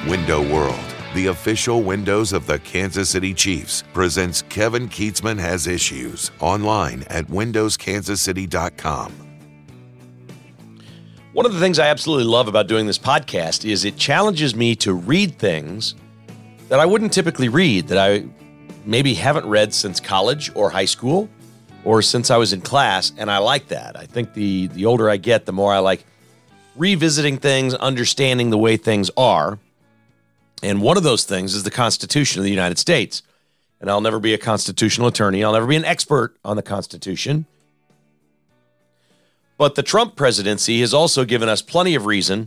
Window World, the official windows of the Kansas City Chiefs, presents Kevin Kietzman Has Issues online at windowskansascity.com. One of the things I absolutely love about doing this podcast is it challenges me to read things that I wouldn't typically read, that I maybe haven't read since college or high school or since I was in class, and I like that. I think the older I get, the more I like revisiting things, understanding the way things are. And one of those things is the Constitution of the United States. And I'll never be a constitutional attorney. I'll never be an expert on the Constitution. But the Trump presidency has also given us plenty of reason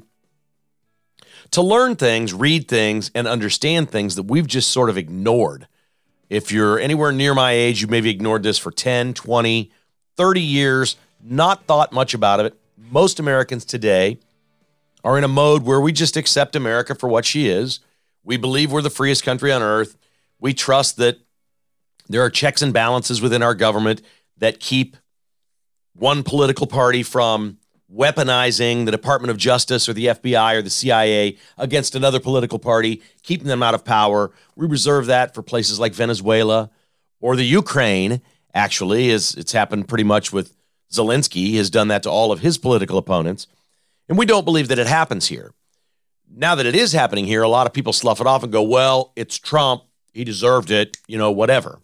to learn things, read things, and understand things that we've just sort of ignored. If you're anywhere near my age, you maybe ignored this for 10, 20, 30 years, not thought much about it. Most Americans today are in a mode where we just accept America for what she is. We believe we're the freest country on earth. We trust that there are checks and balances within our government that keep one political party from weaponizing the Department of Justice or the FBI or the CIA against another political party, keeping them out of power. We reserve that for places like Venezuela or the Ukraine, actually, as it's happened pretty much with Zelensky. He has done that to all of his political opponents. And we don't believe that it happens here. Now that it is happening here, a lot of people slough it off and go, well, it's Trump. He deserved it, whatever.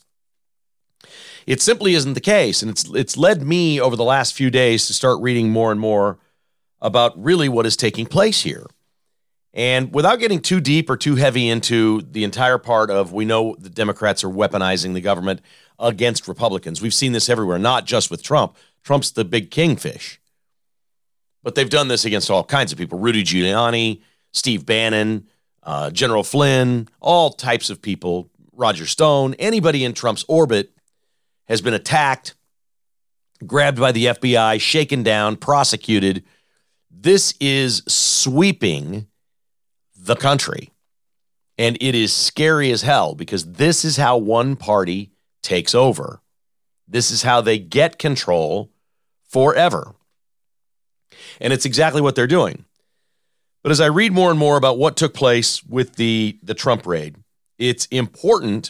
It simply isn't the case. And it's led me over the last few days to start reading more and more about really what is taking place here. And without getting too deep or too heavy into the entire part of, we know the Democrats are weaponizing the government against Republicans. We've seen this everywhere, not just with Trump. Trump's the big kingfish. But they've done this against all kinds of people. Rudy Giuliani, Steve Bannon, General Flynn, all types of people, Roger Stone, anybody in Trump's orbit has been attacked, grabbed by the FBI, shaken down, prosecuted. This is sweeping the country. And it is scary as hell because this is how one party takes over. This is how they get control forever. And it's exactly what they're doing. But as I read more and more about what took place with the Trump raid, it's important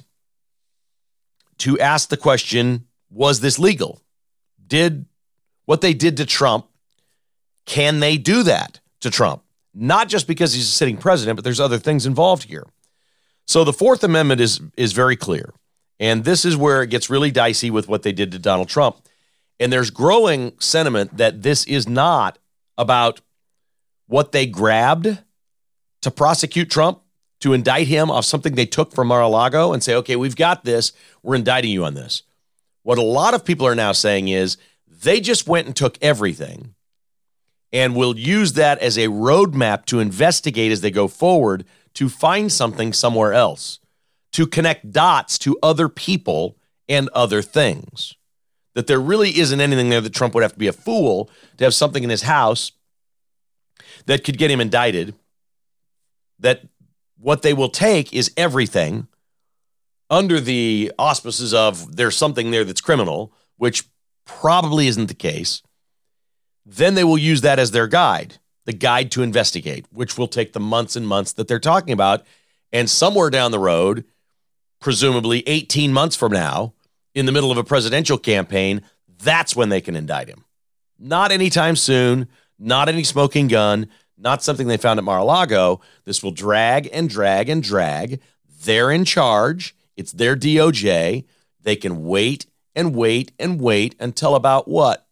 to ask the question, was this legal? Did what they did to Trump, can they do that to Trump? Not just because he's a sitting president, but there's other things involved here. So the Fourth Amendment is very clear. And this is where it gets really dicey with what they did to Donald Trump. And there's growing sentiment that this is not about what they grabbed to prosecute Trump, to indict him off something they took from Mar-a-Lago and say, okay, we've got this. We're indicting you on this. What a lot of people are now saying is they just went and took everything and will use that as a roadmap to investigate as they go forward to find something somewhere else, to connect dots to other people and other things. That there really isn't anything there that Trump would have to be a fool to have something in his house that could get him indicted, that what they will take is everything under the auspices of there's something there that's criminal, which probably isn't the case. Then they will use that as their guide, the guide to investigate, which will take the months and months that they're talking about. And somewhere down the road, presumably 18 months from now, in the middle of a presidential campaign, that's when they can indict him. Not anytime soon, not any smoking gun, not something they found at Mar-a-Lago. This will drag and drag and drag. They're in charge. It's their DOJ. They can wait and wait and wait until about what?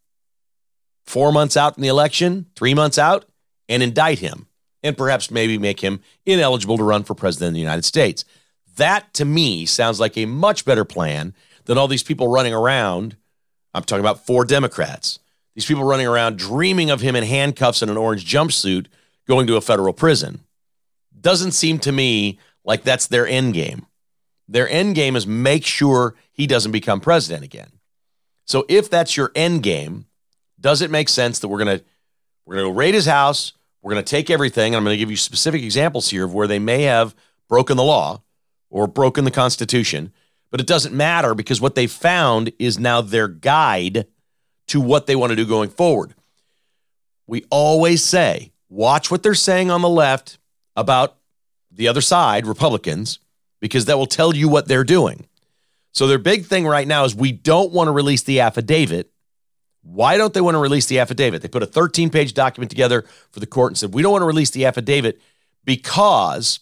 4 months out from the election, 3 months out, and indict him. And perhaps maybe make him ineligible to run for president of the United States. That, to me, sounds like a much better plan than all these people running around. I'm talking about 4 Democrats. These people running around dreaming of him in handcuffs and an orange jumpsuit going to a federal prison. Doesn't seem to me like that's their end game. Their end game is make sure he doesn't become president again. So if that's your end game, does it make sense that we're going to go raid his house, we're going to take everything, and I'm going to give you specific examples here of where they may have broken the law or broken the Constitution, but it doesn't matter because what they found is now their guide to what they want to do going forward. We always say, watch what they're saying on the left about the other side, Republicans, because that will tell you what they're doing. So their big thing right now is we don't want to release the affidavit. Why don't they want to release the affidavit? They put a 13-page document together for the court and said, we don't want to release the affidavit because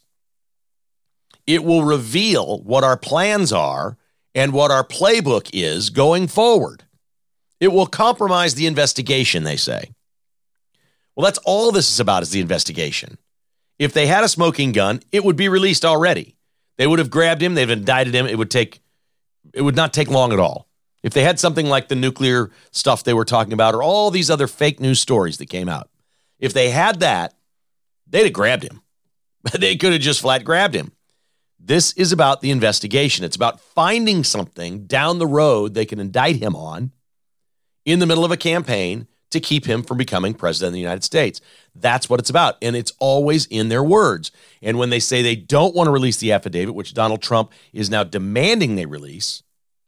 it will reveal what our plans are and what our playbook is going forward. It will compromise the investigation, they say. Well, that's all this is about, is the investigation. If they had a smoking gun, it would be released already. They would have grabbed him, they've indicted him, it would not take long at all. If they had something like the nuclear stuff they were talking about or all these other fake news stories that came out, if they had that, they'd have grabbed him. They could have just flat grabbed him. This is about the investigation. It's about finding something down the road they can indict him on in the middle of a campaign to keep him from becoming president of the United States. That's what it's about. And it's always in their words. And when they say they don't want to release the affidavit, which Donald Trump is now demanding they release,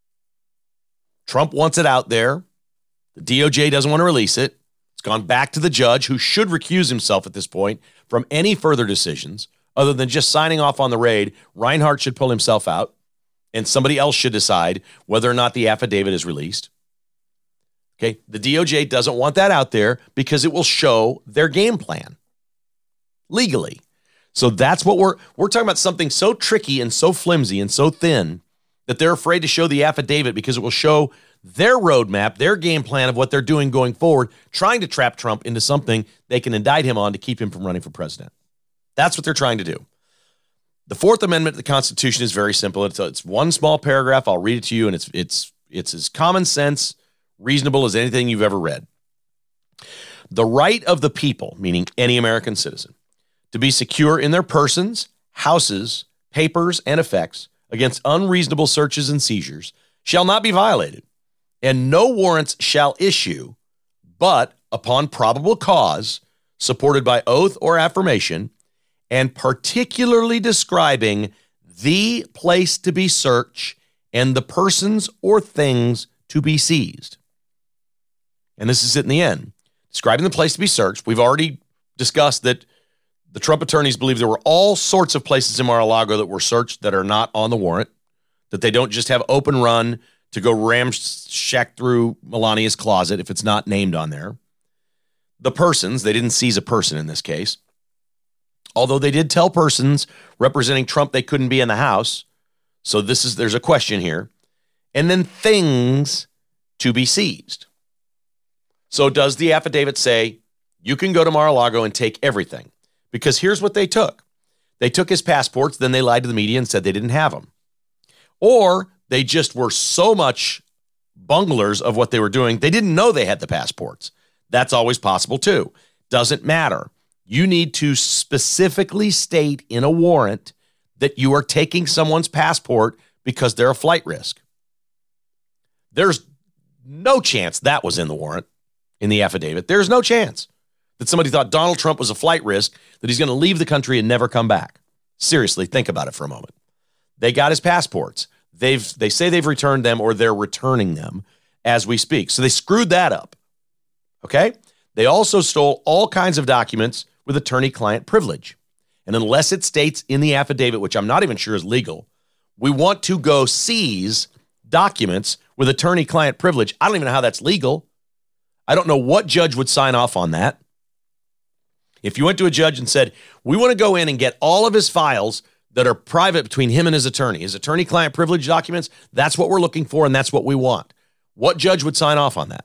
Trump wants it out there. The DOJ doesn't want to release it. It's gone back to the judge, who should recuse himself at this point from any further decisions other than just signing off on the raid. Reinhart should pull himself out, and somebody else should decide whether or not the affidavit is released. Okay, the DOJ doesn't want that out there because it will show their game plan legally. So that's what we're talking about, something so tricky and so flimsy and so thin that they're afraid to show the affidavit because it will show their roadmap, their game plan of what they're doing going forward, trying to trap Trump into something they can indict him on to keep him from running for president. That's what they're trying to do. The Fourth Amendment to the Constitution is very simple. It's one small paragraph. I'll read it to you, and it's as common sense, reasonable as anything you've ever read. The right of the people, meaning any American citizen, to be secure in their persons, houses, papers, and effects against unreasonable searches and seizures shall not be violated, and no warrants shall issue, but upon probable cause, supported by oath or affirmation, and particularly describing the place to be searched and the persons or things to be seized. And this is it in the end. Describing the place to be searched. We've already discussed that the Trump attorneys believe there were all sorts of places in Mar-a-Lago that were searched that are not on the warrant, that they don't just have open run to go ramshack through Melania's closet if it's not named on there. The persons, they didn't seize a person in this case, although they did tell persons representing Trump they couldn't be in the house. So there's a question here. And then things to be seized. So does the affidavit say you can go to Mar-a-Lago and take everything? Because here's what they took. They took his passports, then they lied to the media and said they didn't have them. Or they just were so much bunglers of what they were doing, they didn't know they had the passports. That's always possible too. Doesn't matter. You need to specifically state in a warrant that you are taking someone's passport because they're a flight risk. There's no chance that was in the warrant, in the affidavit. There's no chance that somebody thought Donald Trump was a flight risk, that he's going to leave the country and never come back. Seriously, think about it for a moment. They got his passports. They say they've returned them, or they're returning them as we speak. So they screwed that up. Okay? They also stole all kinds of documents with attorney-client privilege. And unless it states in the affidavit, which I'm not even sure is legal, we want to go seize documents with attorney-client privilege. I don't even know how that's legal. I don't know what judge would sign off on that. If you went to a judge and said, we want to go in and get all of his files that are private between him and his attorney-client privilege documents, that's what we're looking for and that's what we want. What judge would sign off on that?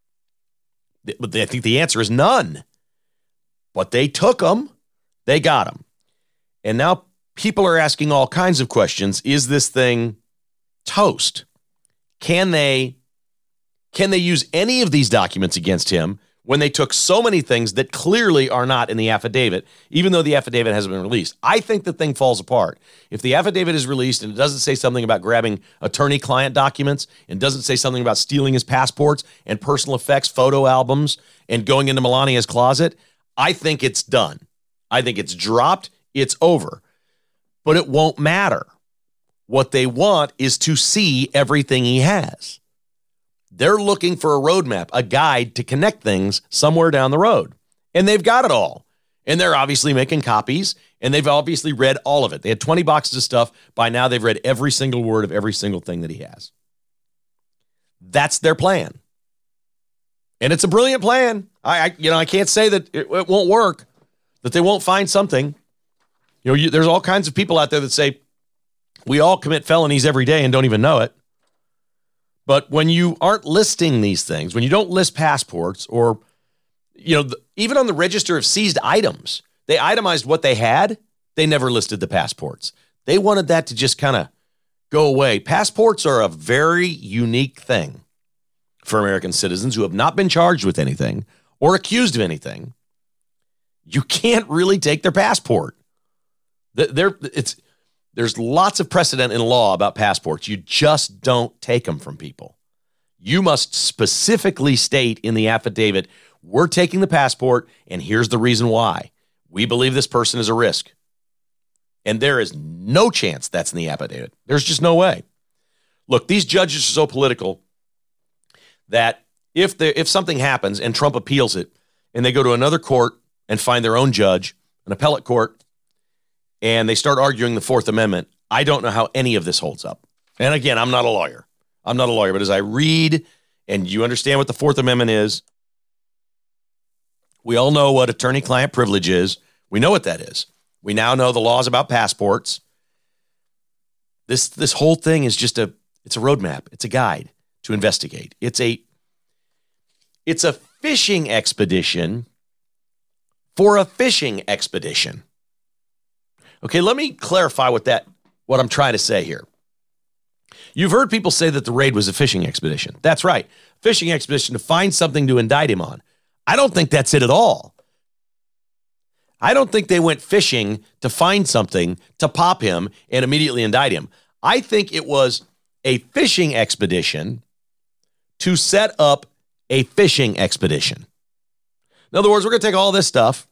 But I think the answer is none. But they took them. They got them. And now people are asking all kinds of questions. Is this thing toast? Can they use any of these documents against him when they took so many things that clearly are not in the affidavit, even though the affidavit hasn't been released? I think the thing falls apart. If the affidavit is released and it doesn't say something about grabbing attorney-client documents and doesn't say something about stealing his passports and personal effects, photo albums, and going into Melania's closet, I think it's done. I think it's dropped. It's over. But it won't matter. What they want is to see everything he has. They're looking for a roadmap, a guide to connect things somewhere down the road. And they've got it all. And they're obviously making copies, and they've obviously read all of it. They had 20 boxes of stuff. By now, they've read every single word of every single thing that he has. That's their plan. And it's a brilliant plan. I can't say that it won't work, that they won't find something. There's all kinds of people out there that say, we all commit felonies every day and don't even know it. But when you aren't listing these things, when you don't list passports or, even on the register of seized items, they itemized what they had. They never listed the passports. They wanted that to just kind of go away. Passports are a very unique thing for American citizens who have not been charged with anything or accused of anything. You can't really take their passport. There's lots of precedent in law about passports. You just don't take them from people. You must specifically state in the affidavit, we're taking the passport, and here's the reason why. We believe this person is a risk. And there is no chance that's in the affidavit. There's just no way. Look, these judges are so political that if something happens and Trump appeals it, and they go to another court and find their own judge, an appellate court, and they start arguing the Fourth Amendment, I don't know how any of this holds up. And again, I'm not a lawyer. But as I read, and you understand what the Fourth Amendment is, we all know what attorney-client privilege is. We know what that is. We now know the laws about passports. This whole thing is just it's a roadmap. It's a guide to investigate. It's a fishing expedition for a fishing expedition. Okay, let me clarify what I'm trying to say here. You've heard people say that the raid was a fishing expedition. That's right. Fishing expedition to find something to indict him on. I don't think that's it at all. I don't think they went fishing to find something to pop him and immediately indict him. I think it was a fishing expedition to set up a fishing expedition. In other words, we're going to take all this stuff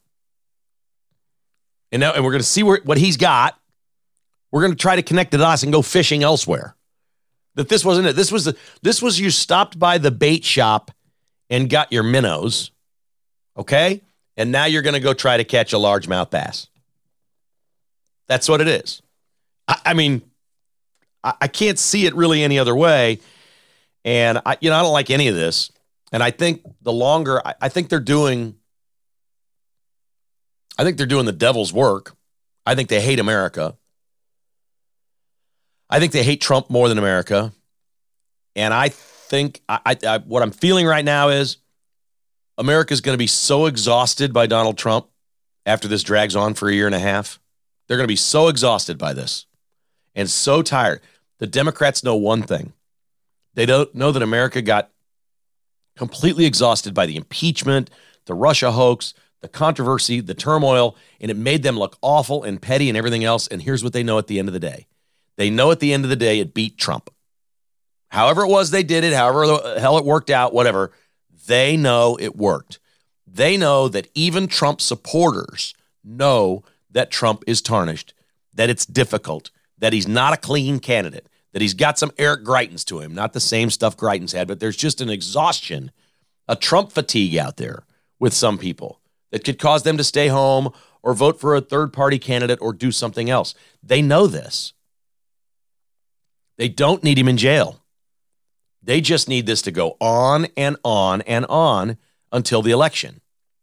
and we're going to see what he's got. We're going to try to connect the dots and go fishing elsewhere. That this wasn't it. This was you stopped by the bait shop and got your minnows. Okay? And now you're going to go try to catch a largemouth bass. That's what it is. I mean, I can't see it really any other way. And I don't like any of this. And I think I think they're doing the devil's work. I think they hate America. I think they hate Trump more than America. And I think what I'm feeling right now is America's going to be so exhausted by Donald Trump after this drags on for a year and a half. They're going to be so exhausted by this and so tired. The Democrats know one thing. They don't know that America got completely exhausted by the impeachment, the Russia hoax, the controversy, the turmoil, and it made them look awful and petty and everything else. And here's what they know at the end of the day. They know at the end of the day it beat Trump. However it was they did it, however the hell it worked out, whatever, they know it worked. They know that even Trump supporters know that Trump is tarnished, that it's difficult, that he's not a clean candidate, that he's got some Eric Greitens to him, not the same stuff Greitens had, but there's just an exhaustion, a Trump fatigue out there with some people that could cause them to stay home or vote for a third-party candidate or do something else. They know this. They don't need him in jail. They just need this to go on and on and on until the election.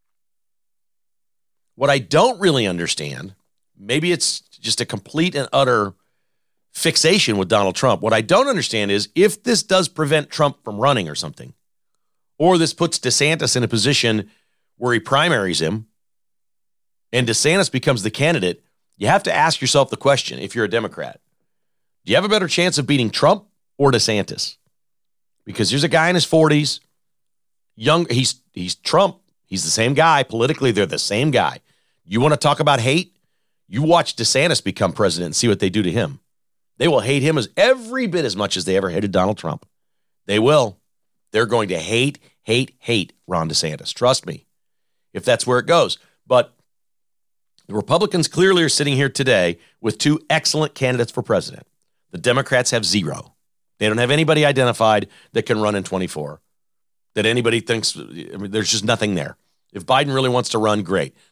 What I don't really understand, maybe it's just a complete and utter fixation with Donald Trump. What I don't understand is if this does prevent Trump from running or something, or this puts DeSantis in a position where he primaries him and DeSantis becomes the candidate, you have to ask yourself the question, if you're a Democrat, do you have a better chance of beating Trump or DeSantis? Because here's a guy in his 40s, young, he's Trump. He's the same guy. Politically, they're the same guy. You want to talk about hate? You watch DeSantis become president and see what they do to him. They will hate him as every bit as much as they ever hated Donald Trump. They will. They're going to hate Ron DeSantis. Trust me, if that's where it goes. But the Republicans clearly are sitting here today with two excellent candidates for president. The Democrats have zero. They don't have anybody identified that can run in 24, that anybody thinks, there's just nothing there. If Biden really wants to run, great.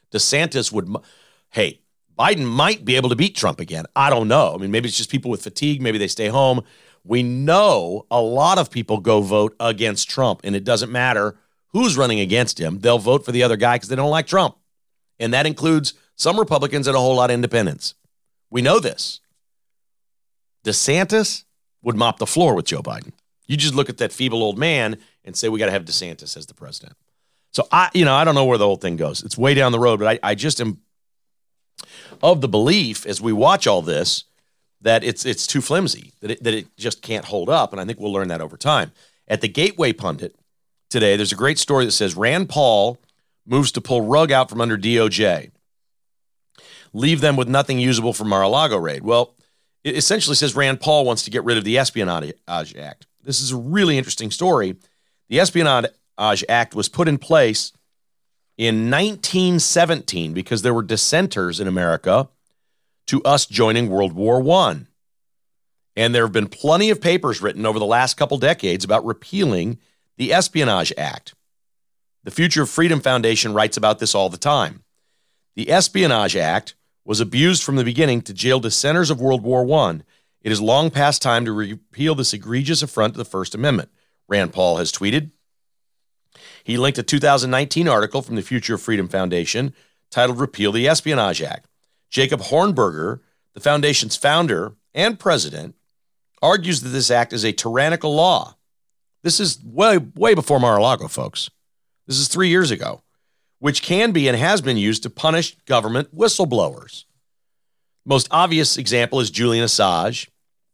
DeSantis hey, Biden might be able to beat Trump again. I don't know. I mean, maybe it's just people with fatigue. Maybe they stay home. We know a lot of people go vote against Trump, and it doesn't matter who's running against him. They'll vote for the other guy because they don't like Trump. And that includes some Republicans and a whole lot of independents. We know this. DeSantis would mop the floor with Joe Biden. You just look at that feeble old man and say, we got to have DeSantis as the president. So I don't know where the whole thing goes. It's way down the road, but I just am of the belief as we watch all this that it's too flimsy, that it just can't hold up. And I think we'll learn that over time. At the Gateway Pundit today, there's a great story that says Rand Paul moves to pull rug out from under DOJ. Leave them with nothing usable from Mar-a-Lago raid. Well, it essentially says Rand Paul wants to get rid of the Espionage Act. This is a really interesting story. The Espionage Act was put in place in 1917 because there were dissenters in America to us joining World War I. And there have been plenty of papers written over the last couple decades about repealing the Espionage Act. The Future of Freedom Foundation writes about this all the time. The Espionage Act was abused from the beginning to jail dissenters of World War I. It is long past time to repeal this egregious affront to the First Amendment, Rand Paul has tweeted. He linked a 2019 article from the Future of Freedom Foundation titled Repeal the Espionage Act. Jacob Hornberger, the foundation's founder and president, argues that this act is a tyrannical law. This is way before Mar-a-Lago, folks. This is 3 years ago, which can be and has been used to punish government whistleblowers. Most obvious example is Julian Assange.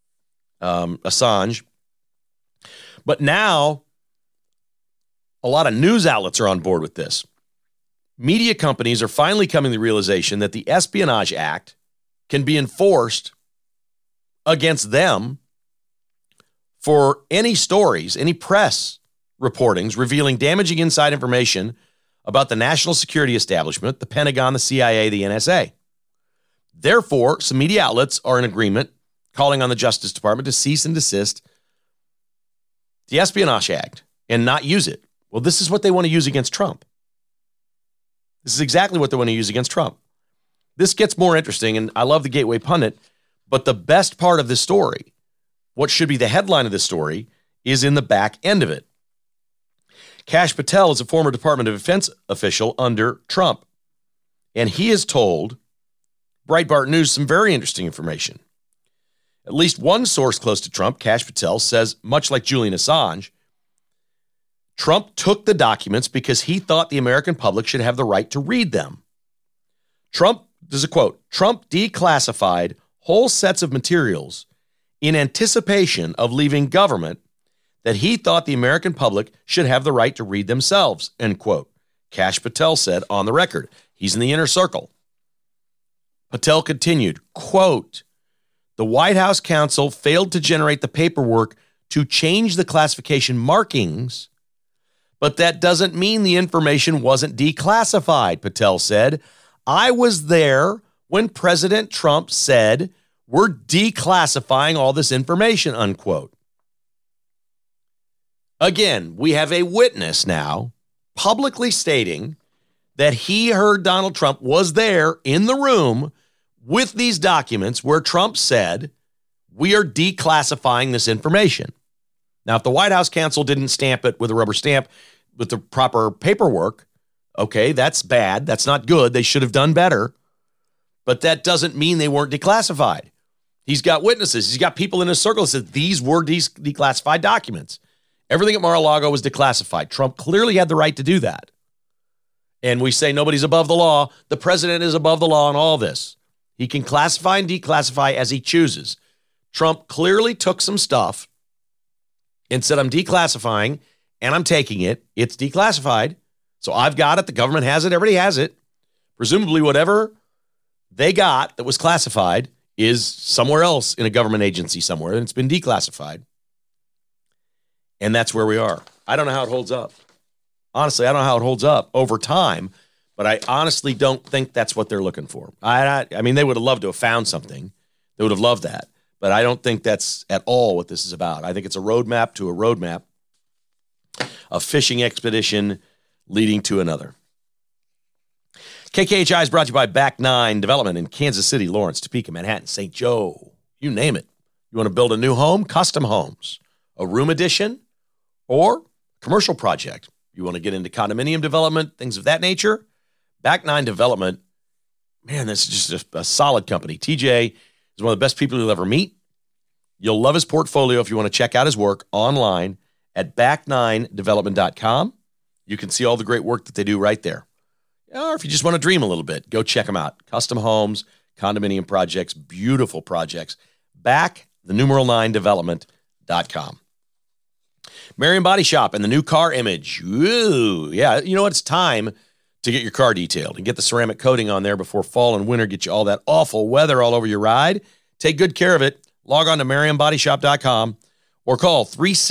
But now, a lot of news outlets are on board with this. Media companies are finally coming to the realization that the Espionage Act can be enforced against them for any stories, any press reportings revealing damaging inside information about the national security establishment, the Pentagon, the CIA, the NSA. Therefore, some media outlets are in agreement calling on the Justice Department to cease and desist the Espionage Act and not use it. Well, this is what they want to use against Trump. This is exactly what they want to use against Trump. This gets more interesting, and I love the Gateway Pundit, but the best part of this story, what should be the headline of this story, is in the back end of it. Kash Patel is a former Department of Defense official under Trump, and he has told Breitbart News some very interesting information. At least one source close to Trump, Kash Patel, says, much like Julian Assange, Trump took the documents because he thought the American public should have the right to read them. Trump, there's a quote, Trump declassified whole sets of materials in anticipation of leaving government that he thought the American public should have the right to read themselves, end quote. Kash Patel said on the record. He's in the inner circle. Patel continued, quote, the White House counsel failed to generate the paperwork to change the classification markings, but that doesn't mean the information wasn't declassified, Patel said. I was there when President Trump said, we're declassifying all this information, unquote. Again, we have a witness now publicly stating that he heard Donald Trump was there in the room with these documents where Trump said, we are declassifying this information. Now, if the White House counsel didn't stamp it with a rubber stamp with the proper paperwork, okay, that's bad. That's not good. They should have done better. But that doesn't mean they weren't declassified. He's got witnesses. He's got people in his circle that said these were declassified documents. Everything at Mar-a-Lago was declassified. Trump clearly had the right to do that. And we say nobody's above the law. The president is above the law in all this. He can classify and declassify as he chooses. Trump clearly took some stuff and said, I'm declassifying and I'm taking it. It's declassified. So I've got it. The government has it. Everybody has it. Presumably whatever they got that was classified is somewhere else in a government agency somewhere, and it's been declassified. And that's where we are. I don't know how it holds up. Honestly, I don't know how it holds up over time, but I honestly don't think that's what they're looking for. I mean, they would have loved to have found something. They would have loved that. But I don't think that's at all what this is about. I think it's a roadmap to a roadmap, a fishing expedition leading to another. KKHI is brought to you by Back 9 Development in Kansas City, Lawrence, Topeka, Manhattan, St. Joe. You name it. You want to build a new home, custom homes, a room addition, or commercial project. You want to get into condominium development, things of that nature. Back 9 Development, man, this is just a solid company. TJ is one of the best people you'll ever meet. You'll love his portfolio if you want to check out his work online at back9development.com. You can see all the great work that they do right there. Or if you just want to dream a little bit, go check them out. Custom homes, condominium projects, beautiful projects. Back9development.com. Marion Body Shop and the new car image. Ooh, yeah, you know what? It's time to get your car detailed and get the ceramic coating on there before fall and winter get you all that awful weather all over your ride. Take good care of it. Log on to marionbodyshop.com or call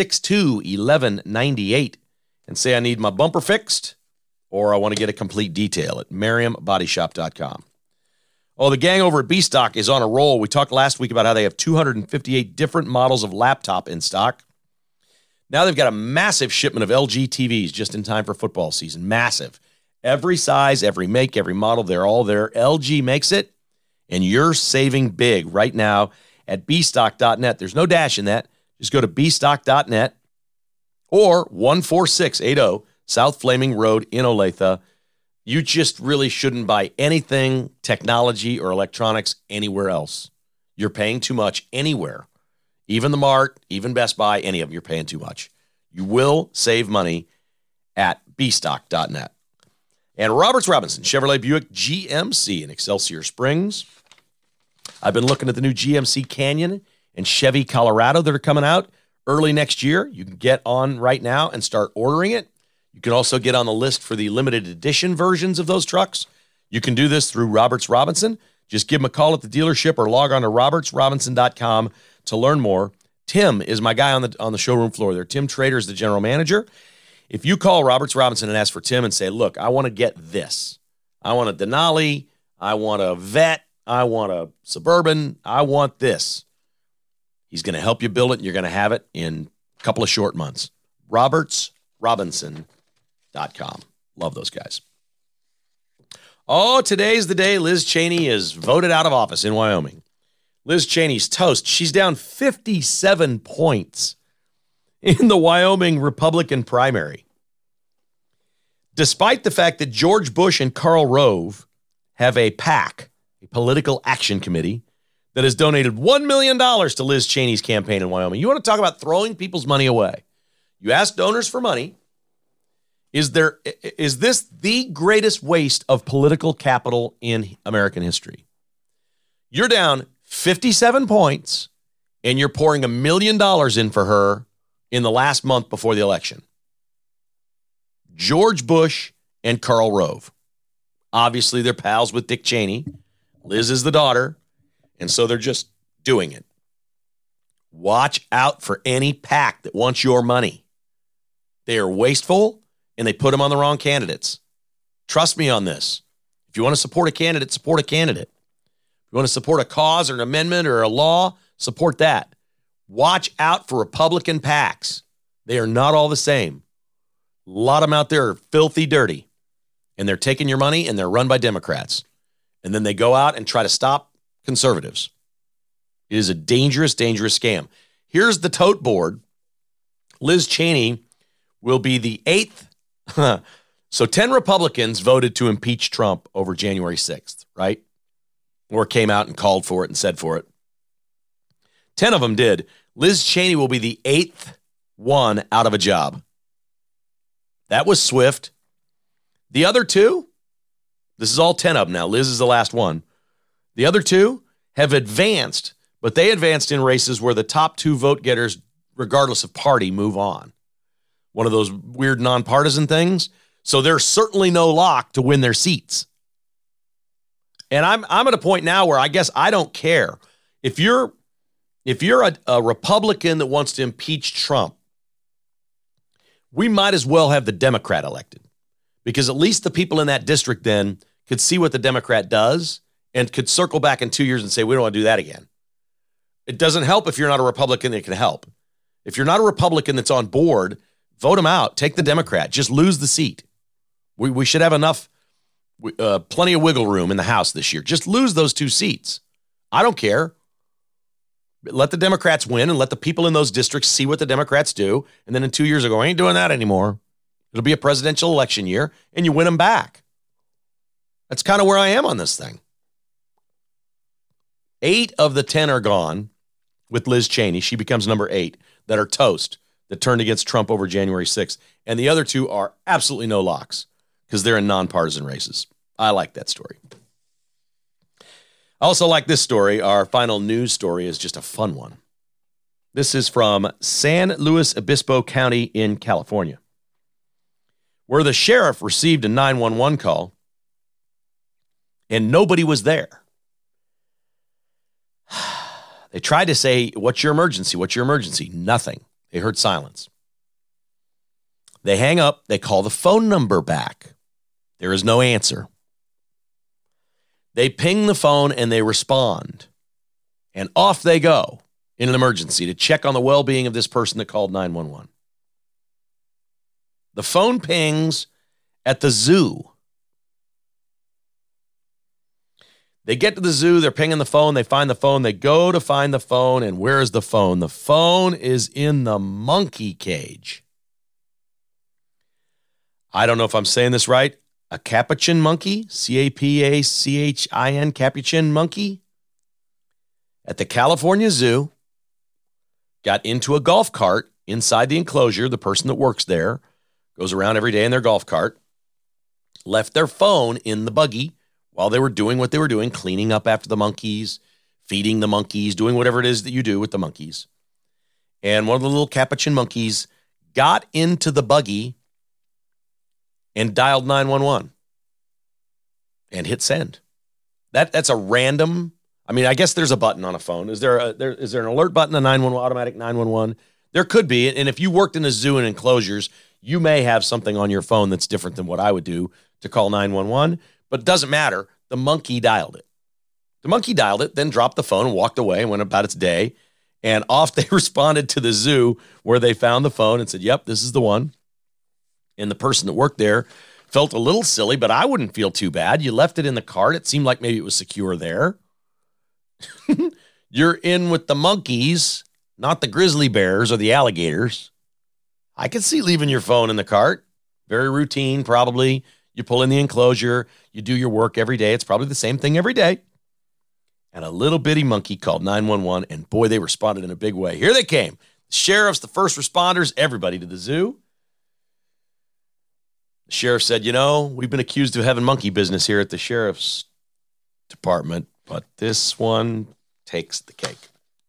362-1198 and say I need my bumper fixed or I want to get a complete detail at marionbodyshop.com. Oh, the gang over at B-Stock is on a roll. We talked last week about how they have 258 different models of laptop in stock. Now they've got a massive shipment of LG TVs just in time for football season. Massive. Every size, every make, every model, they're all there. LG makes it, and you're saving big right now at bstock.net. There's no dash in that. Just go to bstock.net or 14680 South Flaming Road in Olathe. You just really shouldn't buy anything, technology or electronics anywhere else. You're paying too much anywhere. Even the Mart, even Best Buy, any of them, you're paying too much. You will save money at bstock.net. And Roberts Robinson, Chevrolet Buick GMC in Excelsior Springs. I've been looking at the new GMC Canyon and Chevy Colorado that are coming out early next year. You can get on right now and start ordering it. You can also get on the list for the limited edition versions of those trucks. You can do this through Roberts Robinson. Just give them a call at the dealership or log on to robertsrobinson.com to learn more. Tim is my guy on the showroom floor there. Tim Trader is the general manager. If you call Roberts Robinson and ask for Tim and say, look, I want to get this. I want a Denali. I want a Vet. I want a Suburban. I want this. He's going to help you build it, and you're going to have it in a couple of short months. robertsrobinson.com. Love those guys. Oh, today's the day Liz Cheney is voted out of office in Wyoming. Liz Cheney's toast. She's down 57 points in the Wyoming Republican primary. Despite the fact that George Bush and Karl Rove have a PAC, a political action committee, that has donated $1 million to Liz Cheney's campaign in Wyoming. You want to talk about throwing people's money away? You ask donors for money. Is this the greatest waste of political capital in American history? You're down 57 points, and you're pouring $1 million in for her in the last month before the election. George Bush and Karl Rove. Obviously, they're pals with Dick Cheney. Liz is the daughter, and so they're just doing it. Watch out for any PAC that wants your money. They are wasteful, and they put them on the wrong candidates. Trust me on this. If you want to support a candidate, support a candidate. If you want to support a cause or an amendment or a law, support that. Watch out for Republican PACs. They are not all the same. A lot of them out there are filthy dirty, and they're taking your money, and they're run by Democrats. And then they go out and try to stop conservatives. It is a dangerous, dangerous scam. Here's the tote board. Liz Cheney will be the 8th. So 10 Republicans voted to impeach Trump over January 6th, right? Or came out and called for it and said for it. 10 of them did. Liz Cheney will be the 8th one out of a job. That was swift. The other 2, this is all 10 of them now. Liz is the last one. The other 2 have advanced, but they advanced in races where the top 2 vote getters, regardless of party, move on. One of those weird nonpartisan things. So there's certainly no lock to win their seats. And I'm at a point now where I guess I don't care. If you're a Republican that wants to impeach Trump, we might as well have the Democrat elected, because at least the people in that district then could see what the Democrat does and could circle back in 2 years and say, we don't want to do that again. It doesn't help if you're not a Republican that can help. If you're not a Republican that's on board, vote them out. Take the Democrat. Just lose the seat. We should have enough plenty of wiggle room in the House this year. Just lose those 2 seats. I don't care. Let the Democrats win and let the people in those districts see what the Democrats do. And then in 2 years ago, I ain't doing that anymore. It'll be a presidential election year and you win them back. That's kind of where I am on this thing. 8 of the 10 are gone with Liz Cheney. She becomes number 8 that are toast, that turned against Trump over January 6th. And the other 2 are absolutely no locks because they're in nonpartisan races. I like that story. I also like this story. Our final news story is just a fun one. This is from San Luis Obispo County in California, where the sheriff received a 911 call and nobody was there. They tried to say, what's your emergency? What's your emergency? Nothing. They heard silence. They hang up. They call the phone number back. There is no answer. They ping the phone and they respond. And off they go in an emergency to check on the well-being of this person that called 911. The phone pings at the zoo. They get to the zoo, they're pinging the phone, they find the phone, they go to find the phone, and where is the phone? The phone is in the monkey cage. I don't know if I'm saying this right. A capuchin monkey, C-A-P-A-C-H-I-N, capuchin monkey, at the California Zoo, got into a golf cart inside the enclosure. The person that works there goes around every day in their golf cart, left their phone in the buggy while they were doing what they were doing, cleaning up after the monkeys, feeding the monkeys, doing whatever it is that you do with the monkeys. And one of the little capuchin monkeys got into the buggy and dialed 911 and hit send. That's a random, I mean, I guess there's a button on a phone. Is there an alert button, a 911, automatic 911? There could be. And if you worked in a zoo and enclosures, you may have something on your phone that's different than what I would do to call 911. But it doesn't matter. The monkey dialed it. The monkey dialed it, then dropped the phone and walked away and went about its day. And off they responded to the zoo where they found the phone and said, yep, this is the one. And the person that worked there felt a little silly, but I wouldn't feel too bad. You left it in the cart. It seemed like maybe it was secure there. You're in with the monkeys, not the grizzly bears or the alligators. I could see leaving your phone in the cart. Very routine, probably. You pull in the enclosure. You do your work every day. It's probably the same thing every day. And a little bitty monkey called 911, and boy, they responded in a big way. Here they came. The sheriffs, the first responders, everybody to the zoo. The sheriff said, we've been accused of having monkey business here at the sheriff's department, but this one takes the cake.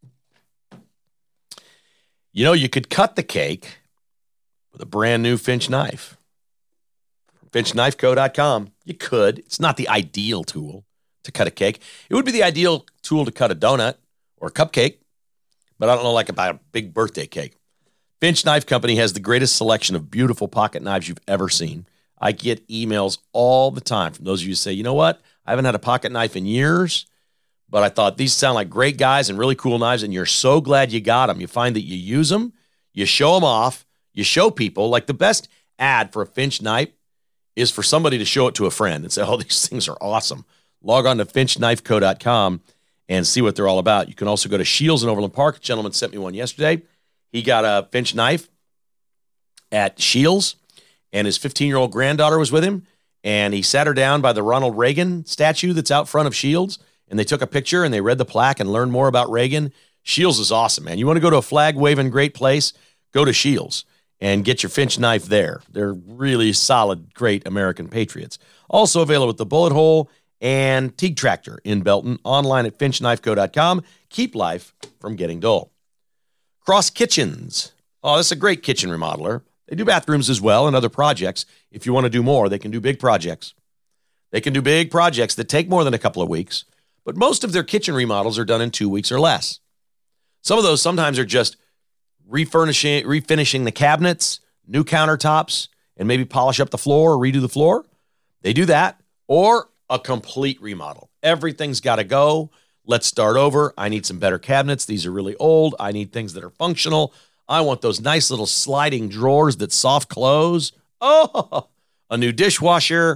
You could cut the cake with a brand new Finch knife. FinchKnifeCo.com. You could. It's not the ideal tool to cut a cake. It would be the ideal tool to cut a donut or a cupcake, but I don't know about a big birthday cake. Finch Knife Company has the greatest selection of beautiful pocket knives you've ever seen. I get emails all the time from those of you who say, you know what? I haven't had a pocket knife in years, but I thought these sound like great guys and really cool knives, and you're so glad you got them. You find that you use them, you show them off, you show people. Like the best ad for a Finch knife is for somebody to show it to a friend and say, oh, these things are awesome. Log on to FinchKnifeCo.com and see what they're all about. You can also go to Shields in Overland Park. A gentleman sent me one yesterday. He got a Finch knife at Shields, and his 15-year-old granddaughter was with him, and he sat her down by the Ronald Reagan statue that's out front of Shields, and they took a picture, and they read the plaque and learned more about Reagan. Shields is awesome, man. You want to go to a flag-waving great place? Go to Shields and get your Finch knife there. They're really solid, great American patriots. Also available at the Bullet Hole and Teague Tractor in Belton. Online at FinchKnifeCo.com. Keep life from getting dull. Cross Kitchens. Oh, this is a great kitchen remodeler. They do bathrooms as well and other projects. If you want to do more, they can do big projects. They can do big projects that take more than a couple of weeks, but most of their kitchen remodels are done in 2 weeks or less. Some of those sometimes are just refinishing the cabinets, new countertops, and maybe polish up the floor or redo the floor. They do that, or a complete remodel. Everything's got to go. Let's start over. I need some better cabinets. These are really old. I need things that are functional. I want those nice little sliding drawers that soft close. Oh, a new dishwasher,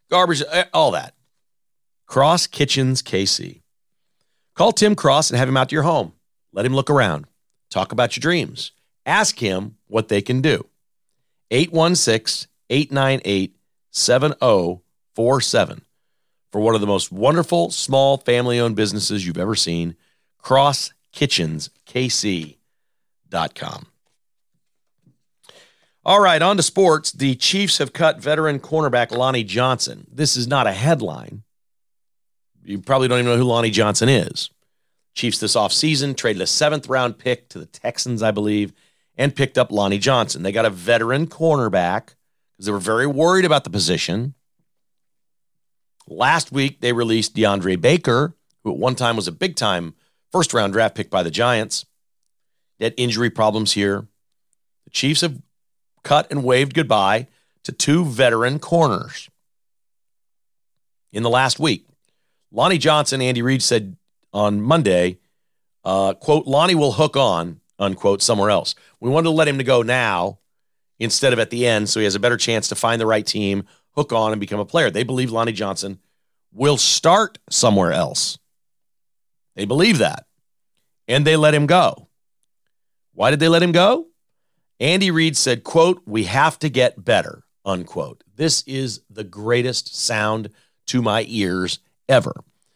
garbage, all that. Cross Kitchens KC. Call Tim Cross and have him out to your home. Let him look around. Talk about your dreams. Ask him what they can do. 816-898-7047 for one of the most wonderful small family-owned businesses you've ever seen. CrossKitchensKC.com. All right, on to sports. The Chiefs have cut veteran cornerback Lonnie Johnson. This is not a headline. You probably don't even know who Lonnie Johnson is. Chiefs this offseason traded a 7th-round pick to the Texans, I believe, and picked up Lonnie Johnson. They got a veteran cornerback because they were very worried about the position. Last week, they released DeAndre Baker, who at one time was a big-time first-round draft pick by the Giants. They had injury problems here. The Chiefs have cut and waved goodbye to 2 veteran corners in the last week. Lonnie Johnson, Andy Reid said on Monday, quote, Lonnie will hook on, unquote, somewhere else. We wanted to let him go now instead of at the end so he has a better chance to find the right team, hook on, and become a player. They believe Lonnie Johnson will start somewhere else. They believe that. And they let him go. Why did they let him go? Andy Reid said, quote, we have to get better, unquote. This is the greatest sound to my ears ever.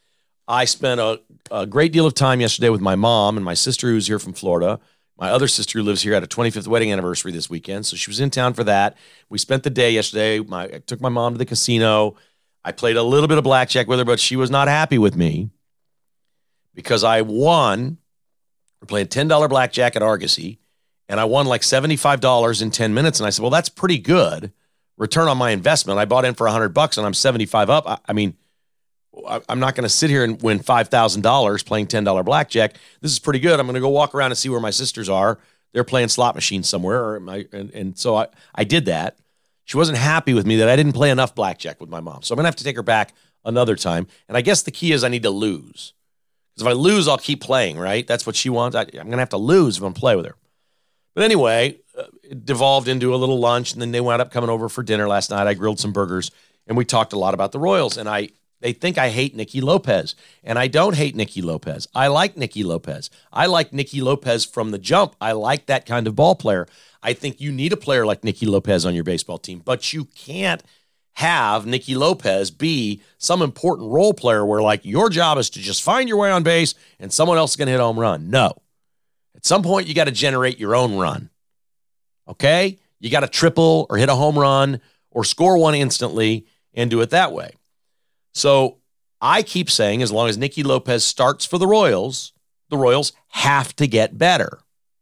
I spent a great deal of time yesterday with my mom and my sister who's here from Florida. My other sister who lives here had a 25th wedding anniversary this weekend, so she was in town for that. We spent the day yesterday. I took my mom to the casino. I played a little bit of blackjack with her, but she was not happy with me because I won. We're playing $10 blackjack at Argosy, and I won like $75 in 10 minutes. And I said, well, that's pretty good return on my investment. I bought in for $100 and I'm 75 up. I mean, I'm not going to sit here and win $5,000 playing $10 blackjack. This is pretty good. I'm going to go walk around and see where my sisters are. They're playing slot machines somewhere. And so I did that. She wasn't happy with me that I didn't play enough blackjack with my mom. So I'm going to have to take her back another time. And I guess the key is I need to lose. Because if I lose, I'll keep playing, right? That's what she wants. I'm going to have to lose if I'm play with her. But anyway, it devolved into a little lunch, and then they wound up coming over for dinner last night. I grilled some burgers, and we talked a lot about the Royals. And they think I hate Nicky Lopez, and I don't hate Nicky Lopez. I like Nicky Lopez. I like Nicky Lopez from the jump. I like that kind of ball player. I think you need a player like Nicky Lopez on your baseball team, but you can't have Nicky Lopez be some important role player where like your job is to just find your way on base and someone else is going to hit a home run. No. At some point, you got to generate your own run. Okay? You got to triple or hit a home run or score one instantly and do it that way. So I keep saying as long as Nicky Lopez starts for the Royals have to get better.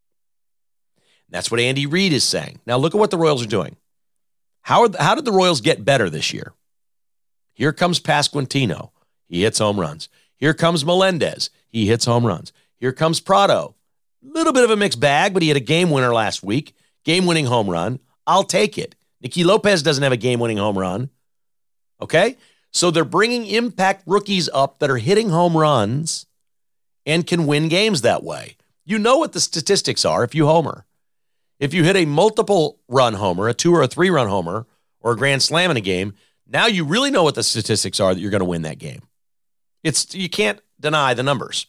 That's what Andy Reid is saying. Now look at what the Royals are doing. How did the Royals get better this year? Here comes Pasquantino. He hits home runs. Here comes Melendez. He hits home runs. Here comes Prado. Little bit of a mixed bag, but he had a game winner last week. Game-winning home run. I'll take it. Nicky Lopez doesn't have a game-winning home run. Okay? So they're bringing impact rookies up that are hitting home runs and can win games that way. You know what the statistics are if you homer. If you hit a multiple run homer, a 2 or a 3 run homer, or a grand slam in a game, now you really know what the statistics are that you're going to win that game. You can't deny the numbers.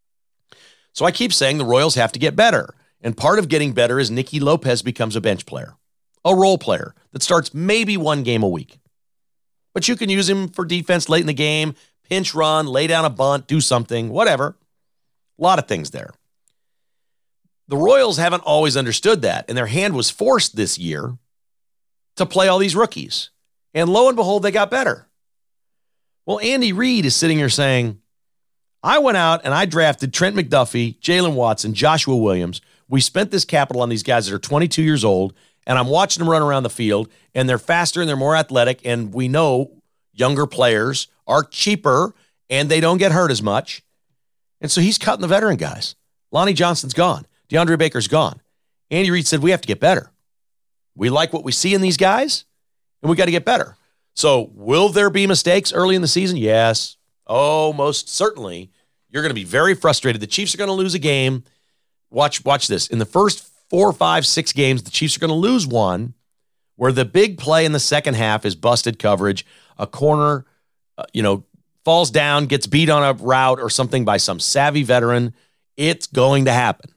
So I keep saying the Royals have to get better. And part of getting better is Nicky Lopez becomes a bench player, a role player that starts maybe one game a week. But you can use him for defense late in the game, pinch run, lay down a bunt, do something, whatever. A lot of things there. The Royals haven't always understood that, and their hand was forced this year to play all these rookies. And lo and behold, they got better. Well, Andy Reid is sitting here saying, I went out and I drafted Trent McDuffie, Jalen Watson, Joshua Williams. We spent this capital on these guys that are 22 years old, and I'm watching them run around the field, and they're faster and they're more athletic, and we know younger players are cheaper and they don't get hurt as much. And so he's cutting the veteran guys. Lonnie Johnson's gone. DeAndre Baker's gone. Andy Reid said, we have to get better. We like what we see in these guys, and we got to get better. So will there be mistakes early in the season? Yes. Oh, most certainly. You're going to be very frustrated. The Chiefs are going to lose a game. Watch this. In the first 4, 5, 6 games, the Chiefs are going to lose one where the big play in the second half is busted coverage. a corner, falls down, gets beat on a route or something by some savvy veteran, it's going to happen.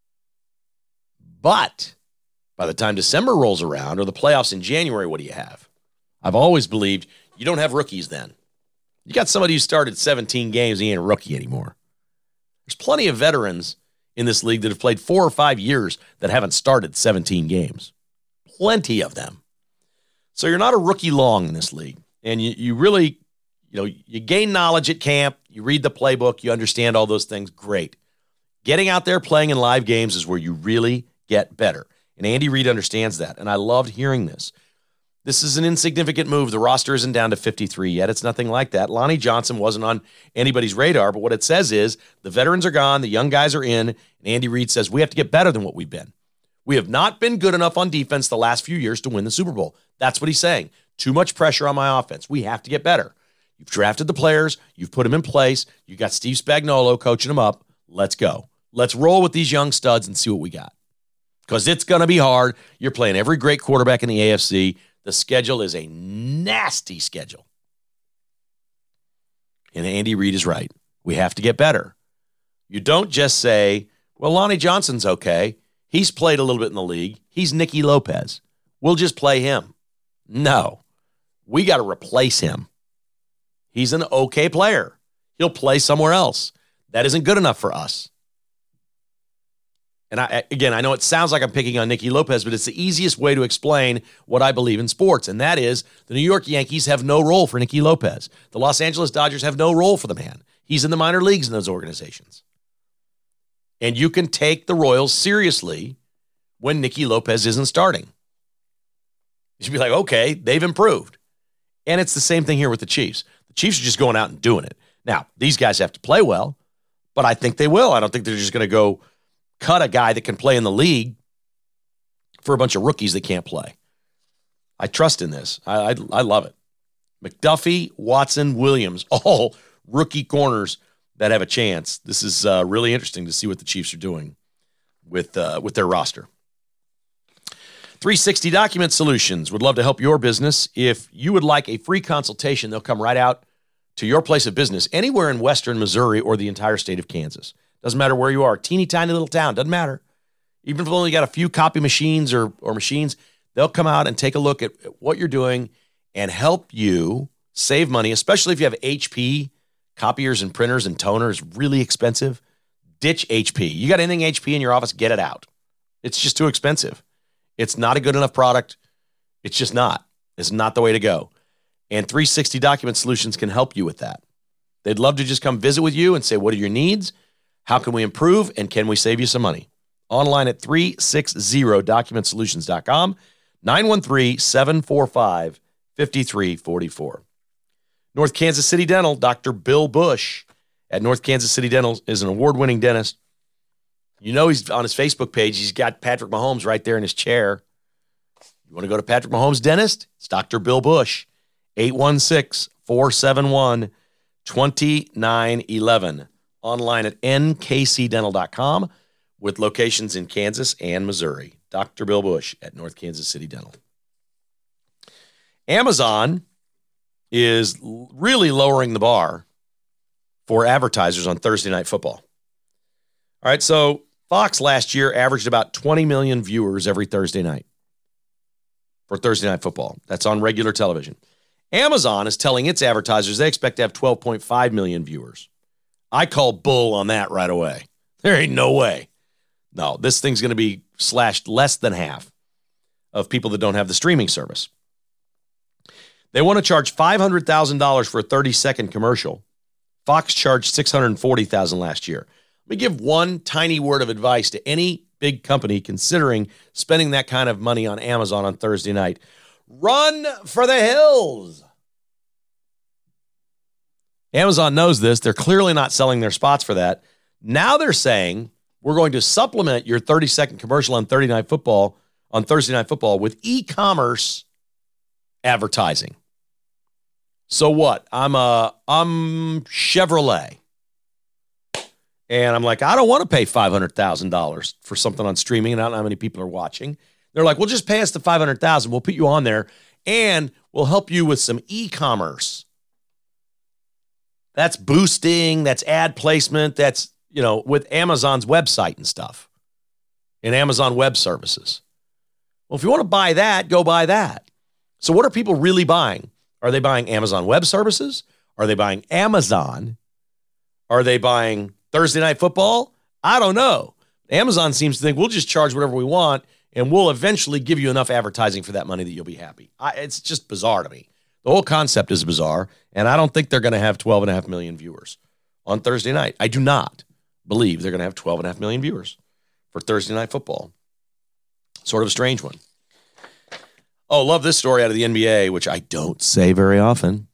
But by the time December rolls around or the playoffs in January, what do you have? I've always believed you don't have rookies then. You got somebody who started 17 games, he ain't a rookie anymore. There's plenty of veterans in this league that have played 4 or 5 years that haven't started 17 games. Plenty of them. So you're not a rookie long in this league. And you really, you gain knowledge at camp, you read the playbook, you understand all those things, great. Getting out there playing in live games is where you really get better. And Andy Reid understands that. And I loved hearing this. This is an insignificant move. The roster isn't down to 53 yet. It's nothing like that. Lonnie Johnson wasn't on anybody's radar, but what it says is the veterans are gone, the young guys are in, and Andy Reid says we have to get better than what we've been. We have not been good enough on defense the last few years to win the Super Bowl. That's what he's saying. Too much pressure on my offense. We have to get better. You've drafted the players. You've put them in place. You got Steve Spagnuolo coaching them up. Let's go. Let's roll with these young studs and see what we got. Because it's going to be hard. You're playing every great quarterback in the AFC. The schedule is a nasty schedule. And Andy Reid is right. We have to get better. You don't just say, well, Lonnie Johnson's okay. He's played a little bit in the league. He's Nicky Lopez. We'll just play him. No. We got to replace him. He's an okay player. He'll play somewhere else. That isn't good enough for us. And I know it sounds like I'm picking on Nicky Lopez, but it's the easiest way to explain what I believe in sports, and that is the New York Yankees have no role for Nicky Lopez. The Los Angeles Dodgers have no role for the man. He's in the minor leagues in those organizations. And you can take the Royals seriously when Nicky Lopez isn't starting. You should be like, okay, they've improved. And it's the same thing here with the Chiefs. The Chiefs are just going out and doing it. Now, these guys have to play well, but I think they will. I don't think they're just going to go cut a guy that can play in the league for a bunch of rookies that can't play. I trust in this. I love it. McDuffie, Watson, Williams, all rookie corners that have a chance. This is really interesting to see what the Chiefs are doing with their roster. 360 Document Solutions would love to help your business. If you would like a free consultation, they'll come right out to your place of business anywhere in western Missouri or the entire state of Kansas. Doesn't matter where you are. Teeny tiny little town. Doesn't matter. Even if you've only got a few copy machines or machines, they'll come out and take a look at what you're doing and help you save money, especially if you have HP copiers and printers and toners, really expensive. Ditch HP. You got anything HP in your office, get it out. It's just too expensive. It's not a good enough product. It's just not. It's not the way to go. And 360 Document Solutions can help you with that. They'd love to just come visit with you and say, what are your needs? How can we improve? And can we save you some money? Online at 360documentsolutions.com, 913-745-5344. North Kansas City Dental, Dr. Bill Bush at North Kansas City Dental is an award-winning dentist. You know he's on his Facebook page. He's got Patrick Mahomes right there in his chair. You want to go to Patrick Mahomes' dentist? It's Dr. Bill Bush, 816-471-2911. Online at nkcdental.com with locations in Kansas and Missouri. Dr. Bill Bush at North Kansas City Dental. Amazon is really lowering the bar for advertisers on Thursday Night Football. All right, so Fox last year averaged about 20 million viewers every Thursday night for Thursday Night Football. That's on regular television. Amazon is telling its advertisers they expect to have 12.5 million viewers. I call bull on that right away. There ain't no way. No, this thing's going to be slashed less than half of people that don't have the streaming service. They want to charge $500,000 for a 30-second commercial. Fox charged $640,000 last year. Let me give one tiny word of advice to any big company considering spending that kind of money on Amazon on Thursday night. Run for the hills. Amazon knows this. They're clearly not selling their spots for that. Now they're saying we're going to supplement your 30-second commercial on Thursday Night Football with e-commerce advertising. So what? I'm Chevrolet. And I'm like, I don't want to pay $500,000 for something on streaming, and I don't know how many people are watching. They're like, well, just pay us the $500,000. We'll put you on there, and we'll help you with some e-commerce. That's boosting, that's ad placement, that's, with Amazon's website and stuff, and Amazon Web Services. Well, if you want to buy that, go buy that. So what are people really buying? Are they buying Amazon Web Services? Are they buying Amazon? Are they buying Thursday Night Football? I don't know. Amazon seems to think we'll just charge whatever we want, and we'll eventually give you enough advertising for that money that you'll be happy. It's just bizarre to me. The whole concept is bizarre, and I don't think they're going to have 12.5 million viewers on Thursday night. I do not believe they're going to have 12.5 million viewers for Thursday Night Football. Sort of a strange one. Oh, love this story out of the NBA, which I don't say very often.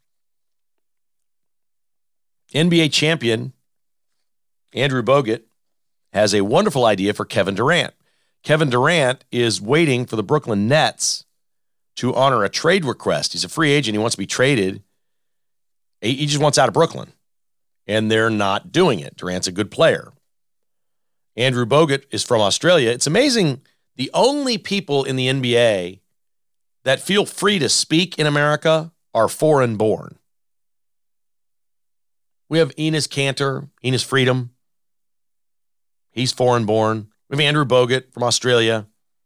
NBA champion Andrew Bogut has a wonderful idea for Kevin Durant. Kevin Durant is waiting for the Brooklyn Nets to honor a trade request. He's a free agent. He wants to be traded. He just wants out of Brooklyn, and they're not doing it. Durant's a good player. Andrew Bogut is from Australia. It's amazing. The only people in the NBA that feel free to speak in America are foreign born. We have Enes Kanter, Enes Freedom. He's foreign born. We have Andrew Bogut from Australia.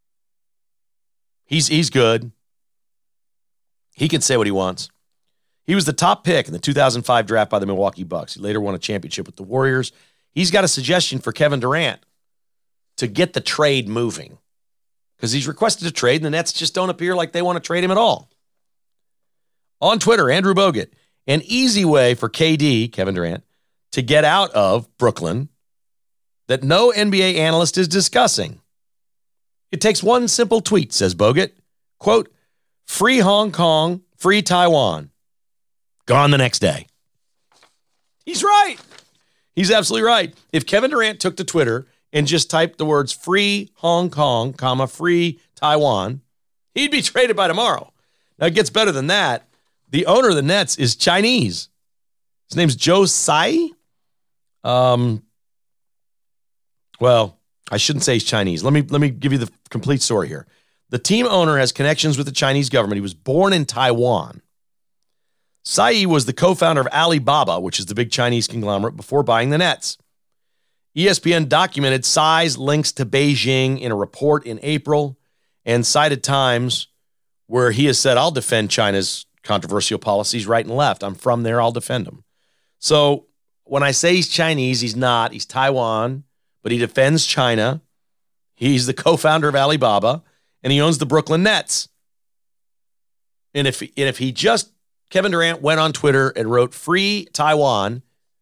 He's good. He can say what he wants. He was the top pick in the 2005 draft by the Milwaukee Bucks. He later won a championship with the Warriors. He's got a suggestion for Kevin Durant to get the trade moving, because he's requested a trade and the Nets just don't appear like they want to trade him at all. On Twitter, Andrew Bogut, an easy way for KD, Kevin Durant, to get out of Brooklyn that no NBA analyst is discussing. It takes one simple tweet, says Bogut. Quote, free Hong Kong, free Taiwan. Gone the next day. He's right. He's absolutely right. If Kevin Durant took to Twitter and just typed the words free Hong Kong, free Taiwan, he'd be traded by tomorrow. Now, it gets better than that. The owner of the Nets is Chinese. His name's Joe Tsai. Well, I shouldn't say he's Chinese. Let me give you the complete story here. The team owner has connections with the Chinese government. He was born in Taiwan. Tsai was the co-founder of Alibaba, which is the big Chinese conglomerate, before buying the Nets. ESPN documented Tsai's links to Beijing in a report in April and cited times where he has said, I'll defend China's controversial policies right and left. I'm from there. I'll defend them. So when I say he's Chinese, he's not. He's Taiwan, but he defends China. He's the co-founder of Alibaba, and he owns the Brooklyn Nets. And if he just, Kevin Durant went on Twitter and wrote free Taiwan,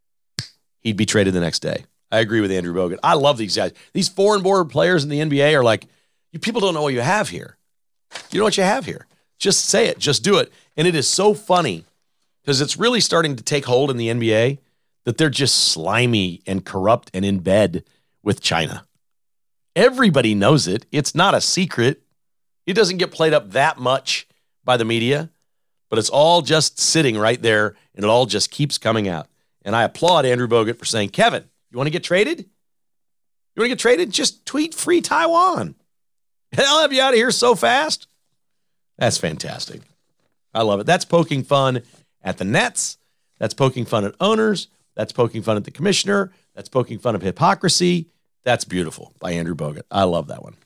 he'd be traded the next day. I agree with Andrew Bogut. I love these guys. These foreign-born players in the NBA are like, you people don't know what you have here. You know what you have here. Just say it. Just do it. And it is so funny because it's really starting to take hold in the NBA that they're just slimy and corrupt and in bed with China. Everybody knows it. It's not a secret. It doesn't get played up that much by the media, but it's all just sitting right there, and it all just keeps coming out. And I applaud Andrew Bogut for saying, Kevin, you want to get traded? You want to get traded? Just tweet free Taiwan. I'll have you out of here so fast. That's fantastic. I love it. That's poking fun at the Nets. That's poking fun at owners. That's poking fun at the commissioner. That's poking fun of hypocrisy. That's beautiful by Andrew Bogut. I love that one.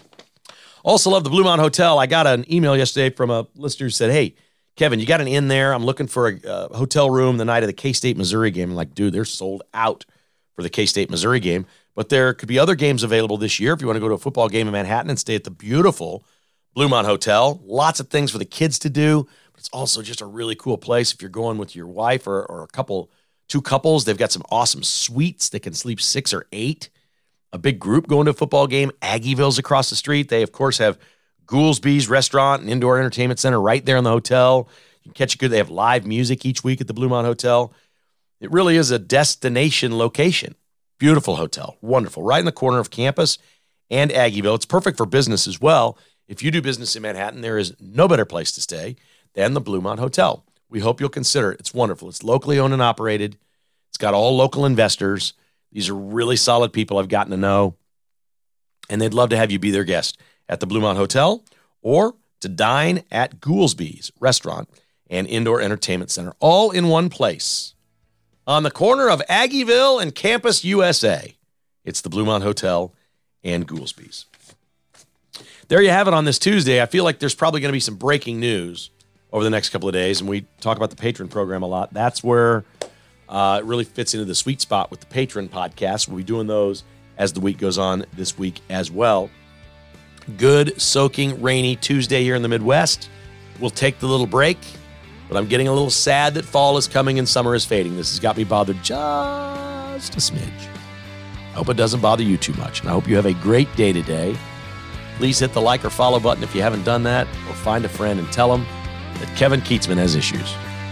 Also love the Blue Mountain Hotel. I got an email yesterday from a listener who said, hey, Kevin, you got an inn there? I'm looking for a hotel room the night of the K-State Missouri game. I'm like, dude, they're sold out for the K-State Missouri game. But there could be other games available this year if you want to go to a football game in Manhattan and stay at the beautiful Blue Mountain Hotel. Lots of things for the kids to do. But it's also just a really cool place if you're going with your wife or two couples. They've got some awesome suites. They can sleep 6 or 8. A big group going to a football game. Aggieville's across the street. They, of course, have Goolsby's restaurant and indoor entertainment center right there in the hotel. You can catch a good. They have live music each week at the Blue Mountain Hotel. It really is a destination location. Beautiful hotel. Wonderful. Right in the corner of campus and Aggieville. It's perfect for business as well. If you do business in Manhattan, there is no better place to stay than the Blue Mountain Hotel. We hope you'll consider it. It's wonderful. It's locally owned and operated. It's got all local investors. These are really solid people I've gotten to know, and they'd love to have you be their guest at the Blue Mountain Hotel or to dine at Goolsby's Restaurant and Indoor Entertainment Center, all in one place. On the corner of Aggieville and Campus USA. It's the Bluemont Hotel and Goolsby's. There you have it on this Tuesday. I feel like there's probably going to be some breaking news over the next couple of days, and we talk about the Patron program a lot. That's where it really fits into the sweet spot with the Patron podcast. We'll be doing those as the week goes on this week as well. Good, soaking, rainy Tuesday here in the Midwest. We'll take the little break, but I'm getting a little sad that fall is coming and summer is fading. This has got me bothered just a smidge. I hope it doesn't bother you too much, and I hope you have a great day today. Please hit the like or follow button if you haven't done that, or find a friend and tell them that Kevin Kietzman has issues.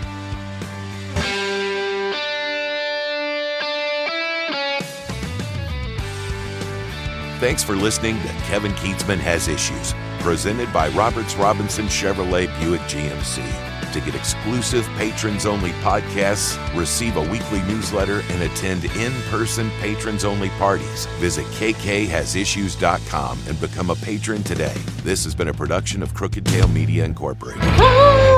Thanks for listening to Kevin Kietzman Has Issues, presented by Roberts Robinson Chevrolet Buick GMC. To get exclusive patrons-only podcasts, receive a weekly newsletter, and attend in-person patrons-only parties, visit KKHasIssues.com and become a patron today. This has been a production of Crooked Tail Media Incorporated.